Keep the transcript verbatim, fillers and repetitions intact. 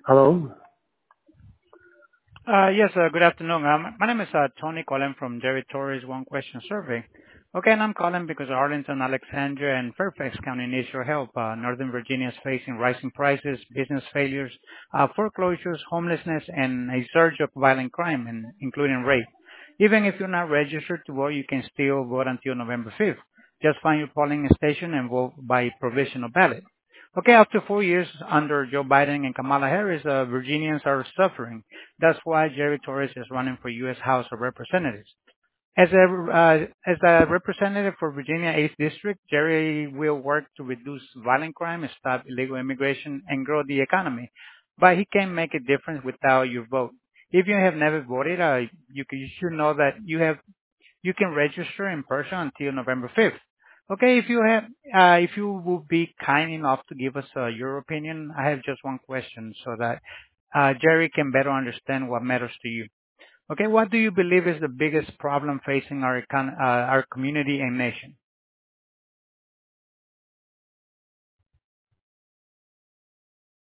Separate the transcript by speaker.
Speaker 1: Hello.
Speaker 2: Uh Yes, uh good afternoon. Um, My name is uh Tony calling from Jerry Torres One Question Survey. Okay, and I'm calling because Arlington, Alexandria, and Fairfax County needs your help. Uh Northern Virginia is facing rising prices, business failures, uh foreclosures, homelessness, and a surge of violent crime, and including rape. Even if you're not registered to vote, you can still vote until November fifth. Just find your polling station and vote by provisional ballot. Okay, after four years under Joe Biden and Kamala Harris, uh, Virginians are suffering. That's why Jerry Torres is running for U S. House of Representatives. As a uh, as a representative for Virginia eighth District, Jerry will work to reduce violent crime, stop illegal immigration, and grow the economy. But he can make a difference without your vote. If you have never voted, uh, you, can, you should know that you have you can register in person until November fifth. Okay, if you have, uh, if you will be kind enough to give us uh, your opinion, I have just one question so that uh, Jerry can better understand what matters to you. Okay, what do you believe is the biggest problem facing our econ- uh, our community and nation?